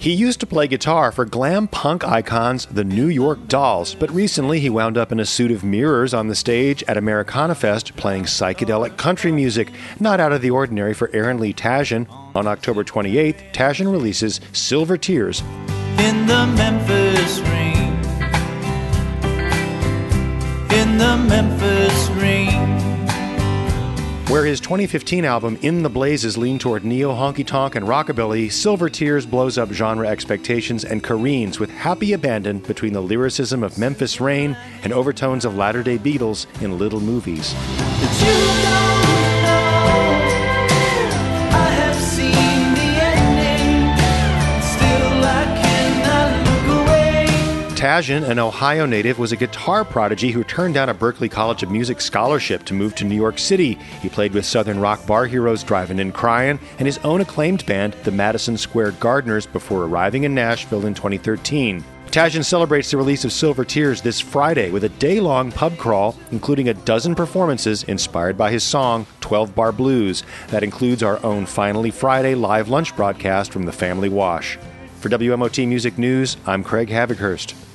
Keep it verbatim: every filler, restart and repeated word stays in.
He used to play guitar for glam punk icons the New York Dolls, but recently he wound up in a suit of mirrors on the stage at Americana Fest playing psychedelic country music, not out of the ordinary for Aaron Lee Tasjan. On October twenty-eighth, Tasjan releases Silver Tears. In the Memphis rain, in the Memphis rain. Where his twenty fifteen album In the Blazes leaned toward neo honky-tonk and rockabilly, Silver Tears blows up genre expectations and careens with happy abandon between the lyricism of Memphis Rain and overtones of latter-day Beatles in Little Movies. But you don't know, I have seen the ending, still I cannot look away. Tasjan, an Ohio native, was a guitar prodigy who turned down a Berklee College of Music scholarship to move to New York City. He played with Southern rock bar heroes Drivin' and Cryin' and his own acclaimed band, the Madison Square Gardeners, before arriving in Nashville in twenty thirteen. Tasjan celebrates the release of Silver Tears this Friday with a day-long pub crawl, including a dozen performances inspired by his song, twelve bar Blues. That includes our own Finally Friday live lunch broadcast from the Family Wash. For W M O T Music News, I'm Craig Havighurst.